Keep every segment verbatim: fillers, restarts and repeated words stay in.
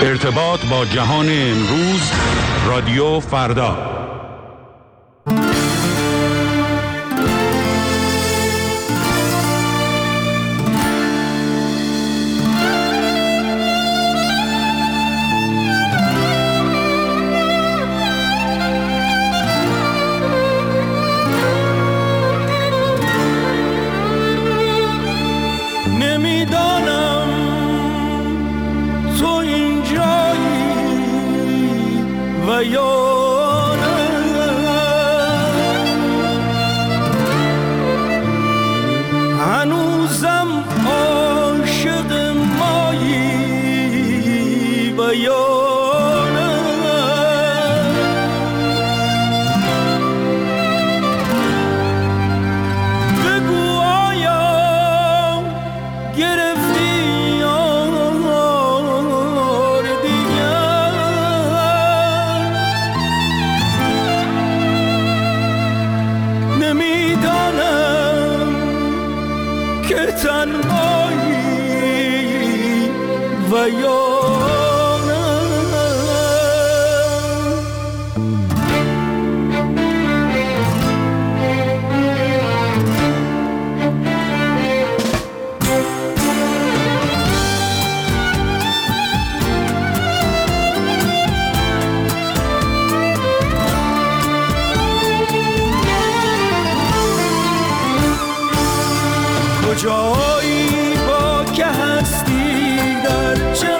ارتباط با جهان امروز، رادیو فردا. کجایی با که هستی در چه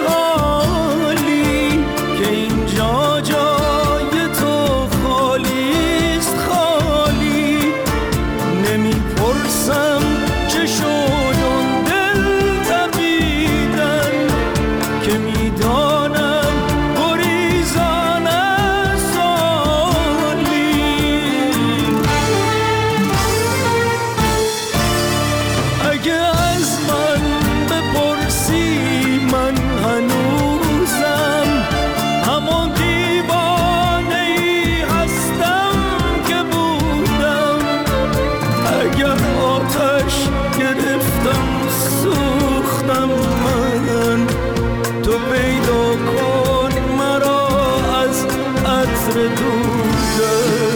حالی که اینجا جای تو خالیست خالی نمیپرسم چه شد اون دل تپیدن که میدانم گریزان از سالی اگه از من بپرسی من هنوزم همون دیوانه ای هستم که بودم اگر آتش گرفتم سوختم من تو پیدا کن مرا از عطر دودم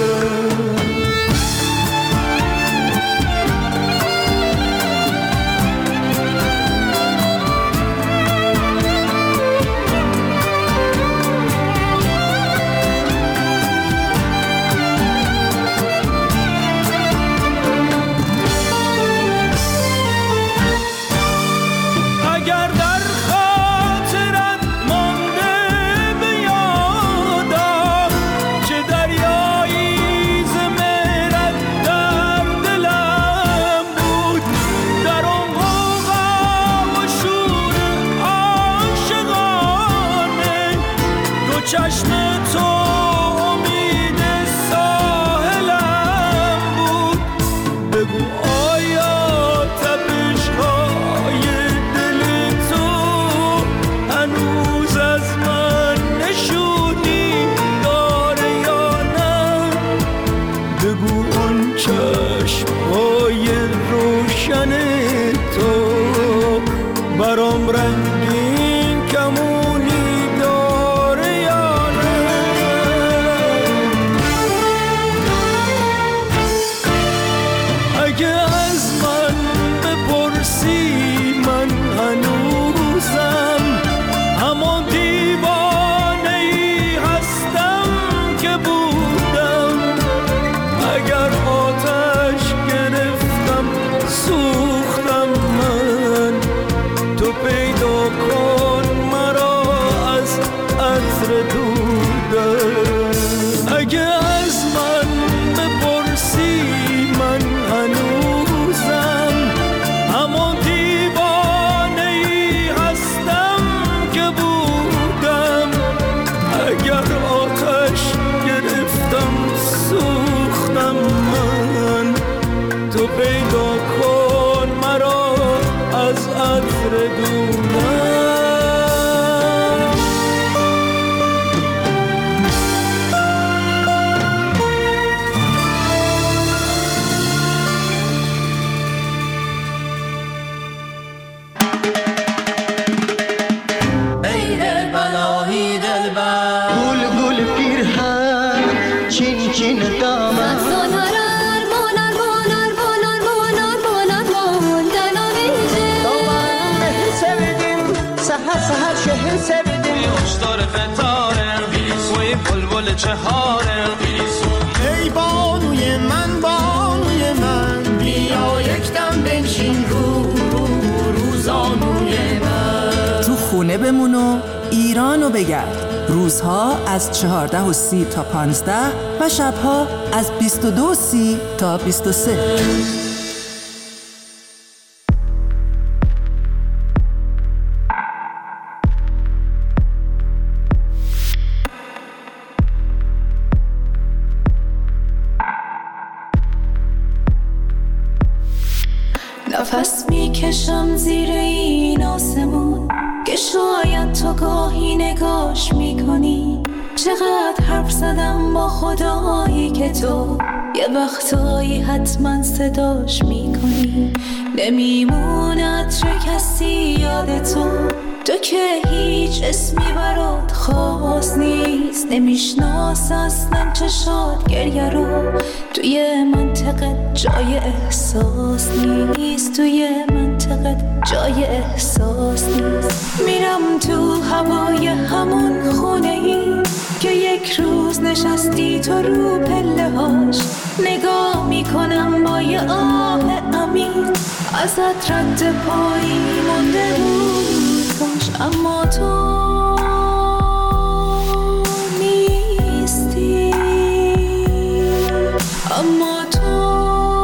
اگر در خاطرت مانده به یادم چه دریایی ز مهرت در دلم بود در آن غوغا و شور عاشقانه دو چشم تو امید ساحلم بود بگو آیا تپش‌های دل تو هنوز از من نشونی داره یا نه بگو اون چشم‌های روشن تو برام رنگین کمونی داره یا نه سحر سحر شهر سبده هشدار قطاره وی بلبل چهاره ای بانوی من بانوی من بیا یک دم بنشین رو رو روزانوی من. تو خونه بمون و ایرانو بگرد. روزها از چهارده و سی تا پانزده و شبها از بیست و دو و سی تا بیست و سه. نفس میکشم زیر این آسمون که شاید تو گاهی نگاش میکنی. چقدر حرف زدم با خدایی که تو یه وقتایی حتما صداش میکنی. نمیمونه عطر کسی یاد تو، تو که هیچ اسمی برات خاص نیست. نمیشناس اصلا چشات گریه رو، توی منطقه جای احساس نیست. توی منطقه جای احساس نیست. میرم تو هوای همون خونه ای که یک روز نشستی تو رو پله هاش. نگاه میکنم با یه آه عمیق، ازت رد پایی مونده بود باش. اما تو نیستی، اما تو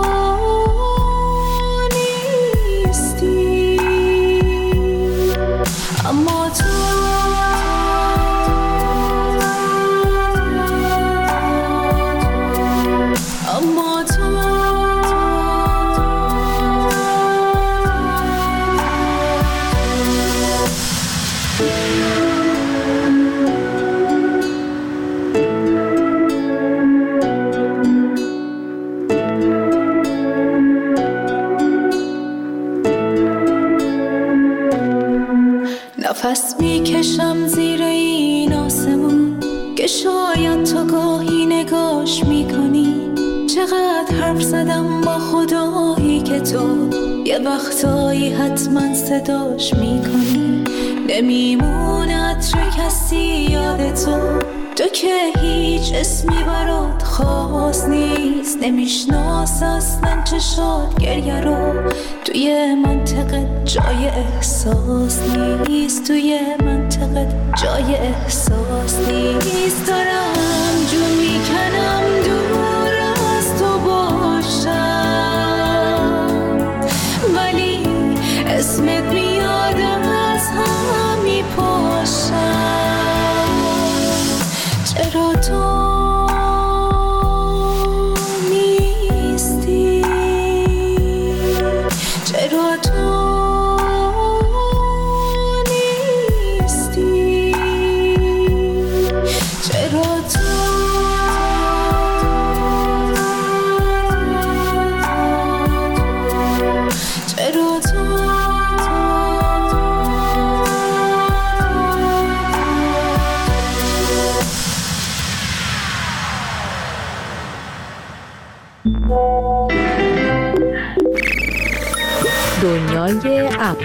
نیستی، اما تو اما تو نفس میکشم زیر این آسمون که شاید تو گاهی نگاش میکنی. چقدر حرف زدم با خدایی که تو یه وقتایی حتما صداش میکنی. نمیمونه عطر کسی یاد تو، تو که هیچ اسمی برات خاص نیست. نمیشناس اصلا چشات گریه رو، توی منطقه جای احساس نیست. توی منطقه جای احساس نیست. دارم جو میکنم دور از تو باشم، ولی اسمت میاد از هم میپاشم. چرا تو نیستی؟ چرا تو نیستی؟ چرا تو چرا تو دنیای اپ.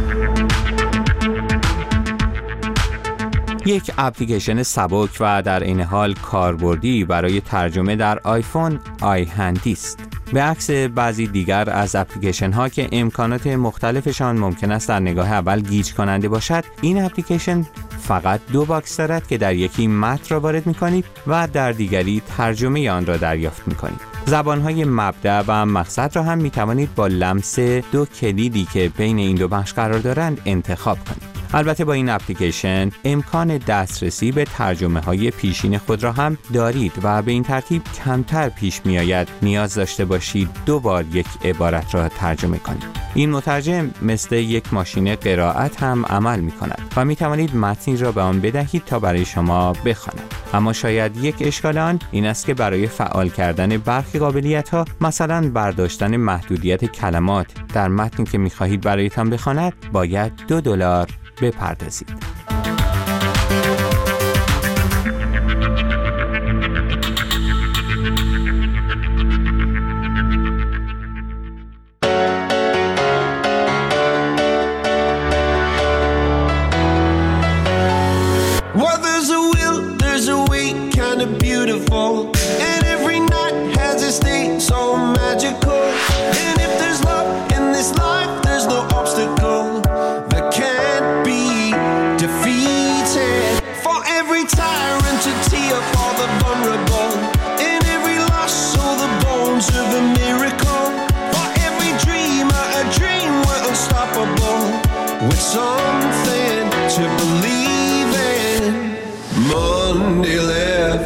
یک اپلیکیشن سبک و در این حال کاربردی برای ترجمه در آیفون آیهندی است. به عکس بعضی دیگر از اپلیکیشن ها که امکانات مختلفشان ممکن است در نگاه اول گیج کننده باشد، این اپلیکیشن فقط دو باکس دارد که در یکی متن را وارد می‌کنید و در دیگری ترجمه آن را دریافت می‌کنید. زبان‌های مبدأ و مقصد را هم می‌توانید با لمس دو کلیدی که بین این دو بخش قرار دارند انتخاب کنید. البته با این اپلیکیشن امکان دسترسی به ترجمه های پیشین خود را هم دارید و به این ترتیب کمتر پیش می آید نیاز داشته باشید دو بار یک عبارت را ترجمه کنید. این مترجم مثل یک ماشین قرائت هم عمل می کند و می توانید متنی را به آن بدهید تا برای شما بخواند. اما شاید یک اشکال آن این است که برای فعال کردن برخی قابلیت ها، مثلا برداشتن محدودیت کلمات در متنی که می خواهید برایتان بخواند، باید دو دلار بپردازید.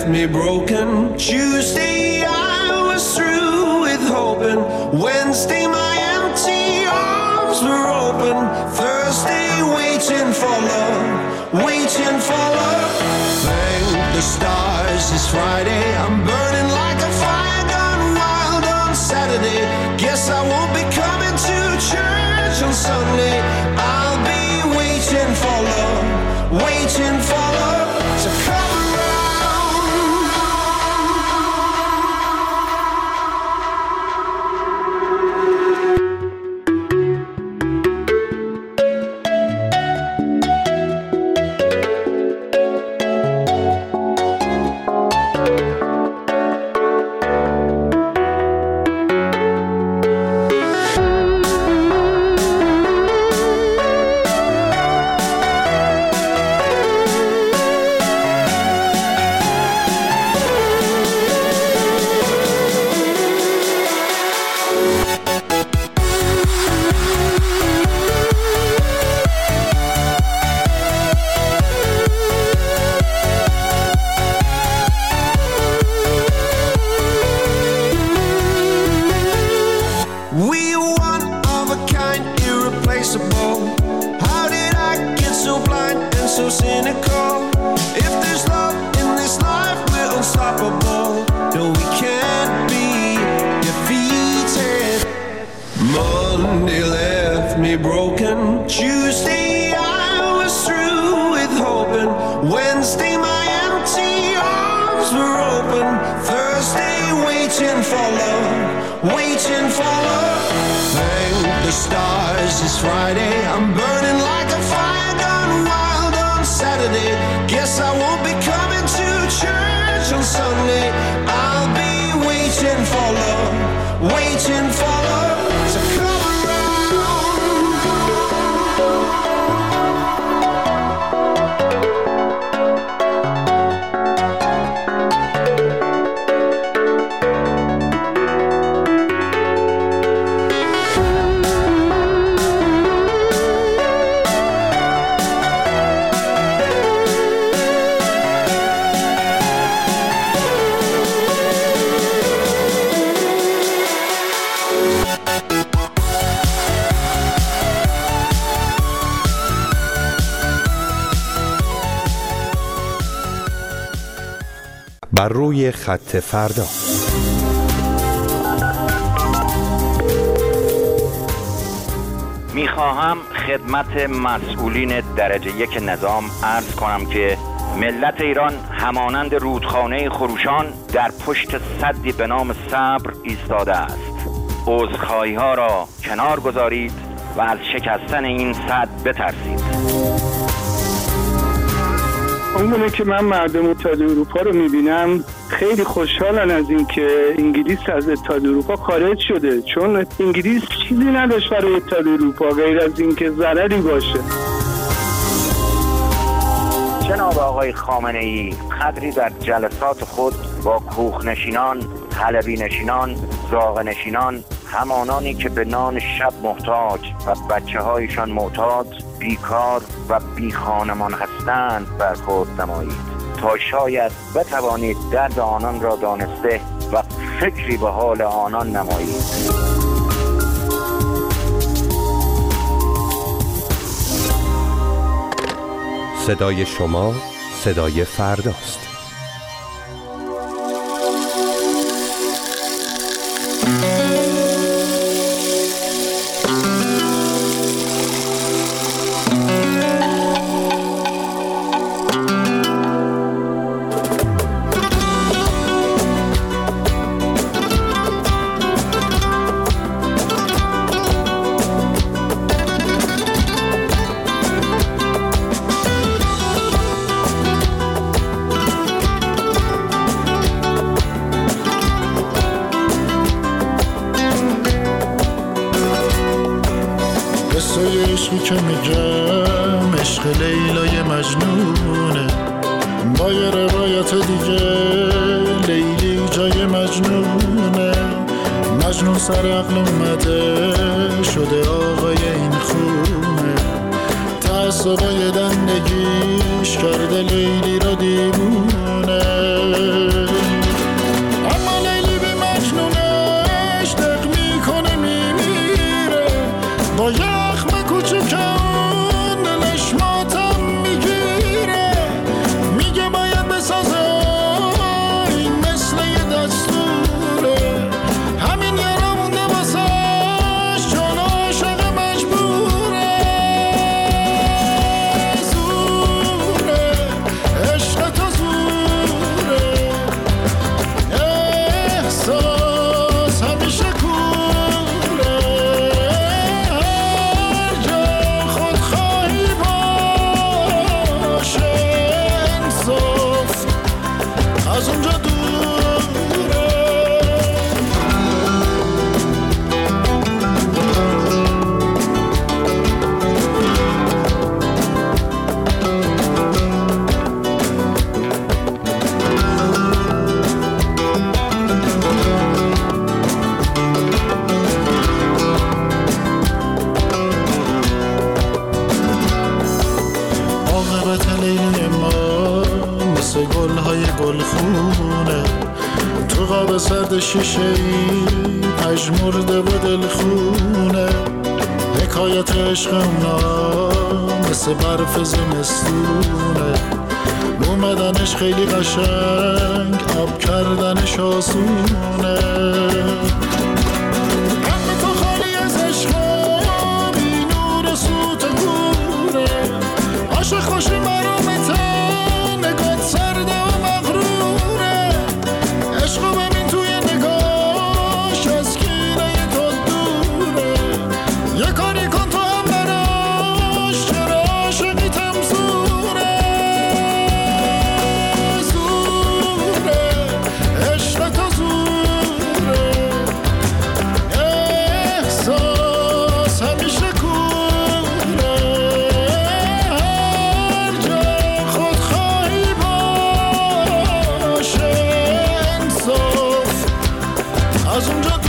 left me broken. Tuesday I was through with hoping. Wednesday my empty arms were open. Thursday waiting for love, waiting for love. Thank the stars it's Friday. I'm burning like a fire gone wild on Saturday. Guess I won't be coming to church on Sunday. I'll be waiting for love, waiting for love to come بر روی خط فردا. میخواهم خدمت مسئولین درجه یک نظام عرض کنم که ملت ایران همانند رودخانه خروشان در پشت سدی به نام صبر ایستاده است. عذرخواهی ها را کنار گذارید و از شکستن این سد بترسید. اونگونه که من مردم اتحاد اروپا رو میبینم خیلی خوشحالن از این که انگلیس از اتحاد اروپا خارج شده، چون انگلیس چیزی نداشت برای اتحاد اروپا غیر از این که ضرری باشه. جناب آقای خامنه ای قدری در جلسات خود با کوخ نشینان، حلبی نشینان، زاغ نشینان، همانانی که به نان شب محتاج و بچه هایشان معتاد، بیکار و بی خانمان هستند برخورد نمایید تا شاید بتوانید درد آنان را دانسته و فکری به حال آنان نمایید. صدای شما صدای فرداست. عشقی که میگم عشق لیلای مجنونه، با یه روایت دیگه لیلی جای مجنونه. مجنون سر عقل اومده شده آقای این خونه، تعصبای دندگیش کرده لیلی را دیوونه. لیلی ما مثل گلهای گلخونه، تو قاب سرد شیشه ای پژمرده و دلخونه. حکایت عشق اونا مثل برف زمستونه، اومدنش خیلی قشنگ، آب کردنش آسونه. قلب تو خالی از عشقا بی نور و سوت گوره، عاشق خوشی مرامتن نگات سرده و مغروره. عشقو ببین توی نگاش از کینه تو دوره، یه کاری کن تو هم براش چرا عاشقیتم زوره. زوره عشق تو زوره، احساس همیشه کوره. هر جا خودخواهی باشه انصاف از اونجا دوره.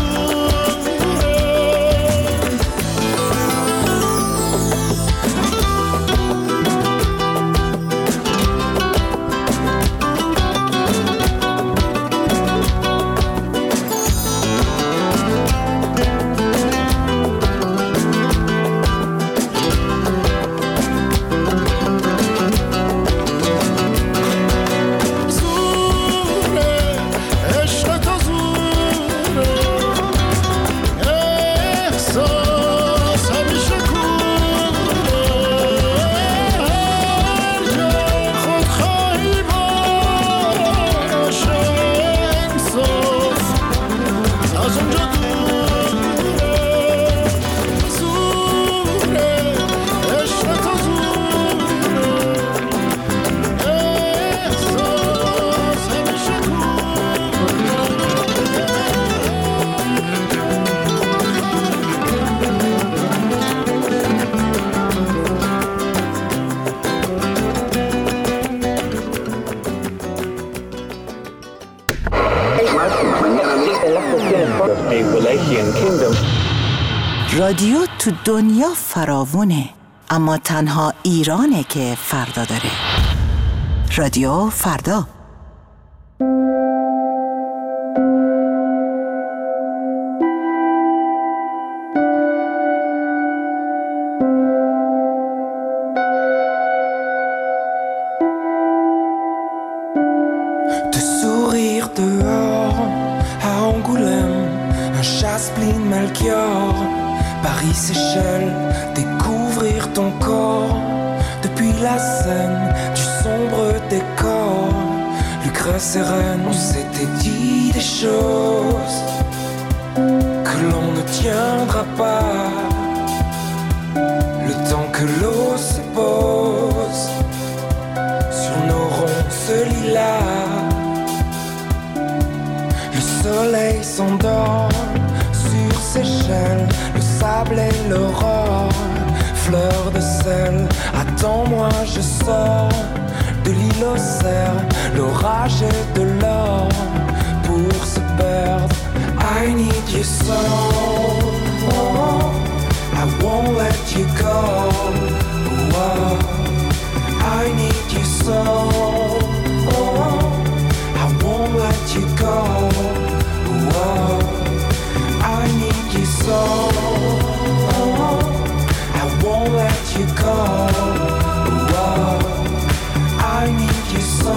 زوره عشق تو زوره، احساس همیشه کوره. هر جا خودخواهی باشه انصاف از اونجا دوره. زوره عشق تو زوره، احساس همیشه رادیو تو دنیا فراوونه، اما تنها ایرانه که فردا داره. رادیو فردا. De sourire dehors à Angoulême, un chasse-pline Melchior, Paris, Seychelles, découvrir ton corps depuis la scène du sombre décor. Lucrèce et Reine, on s'était dit des choses que l'on ne tiendra pas. Le temps que l'eau se pose sur nos ronces lilas, le soleil s'endort sur Seychelles, le sable et l'aurore, fleur de sel. Attends-moi, je sors de l'île aux cerfs, l'orage et de l'or pour se perdre. I need you so, I won't let you go. Oh, I need you so, I won't let you go. Oh, I need you so, I won't let you go. Oh, I need you so,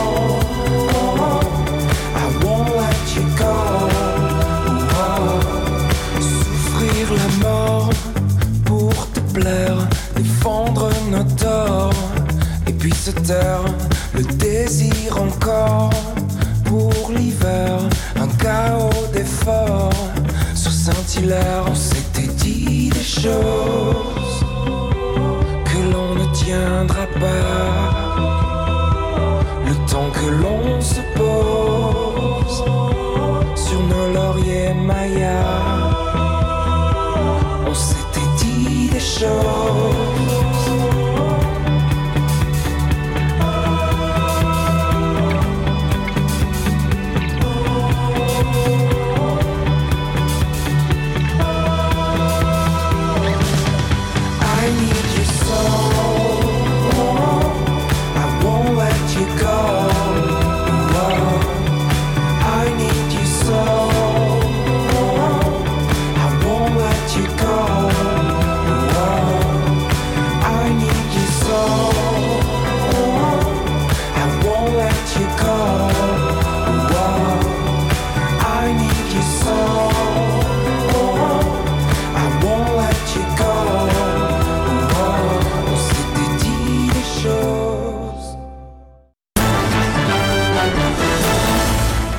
I won't let you go. Oh, souffrir la mort pour te plaire, défendre nos torts, et puis se taire, le désir encore pour l'hiver, un chaos d'efforts sur Saint-Hilaire. On s'était dit des choses que l'on ne tiendra pas, le temps que l'on se pose sur nos lauriers mayas. On s'était dit des choses I need you so,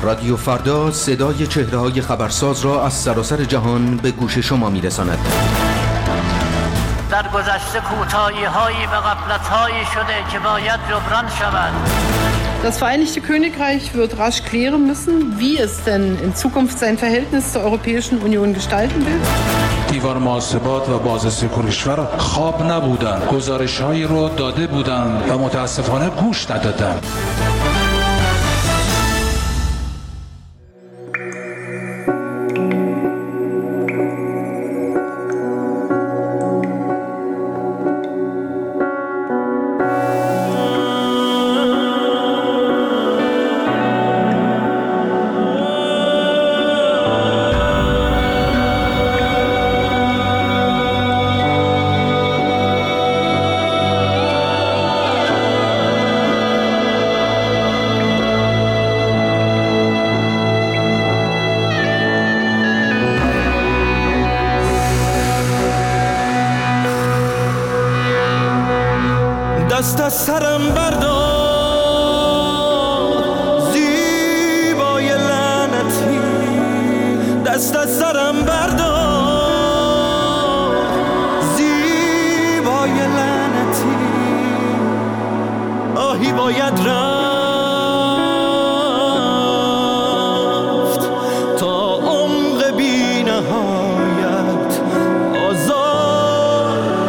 رادیو فردا صدای چهره‌های خبرساز را از سراسر جهان به گوش شما می‌رساند. در گذشته کوتاهی‌هایی و غفلت‌هایی شده که باید جبران شود. Das Vereinigte Königreich wird rasch klären müssen, wie es denn in Zukunft sein Verhältnis zur Europäischen Union gestalten will. دیوار محاسبات و بازرسی کشور خواب نبودن، گزارش‌هایی رو داده بودن و متاسفانه گوش ندادن. دست از سرم بردار زیبای لعنتی، دست از سرم بردار زیبای لعنتی، آهی باید رفت تا عمق بی نهایت آزاد،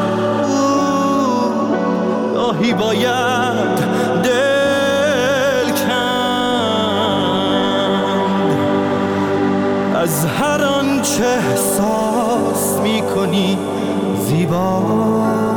آهی باید دل کند از هر آنچه احساس می کنی زیبا.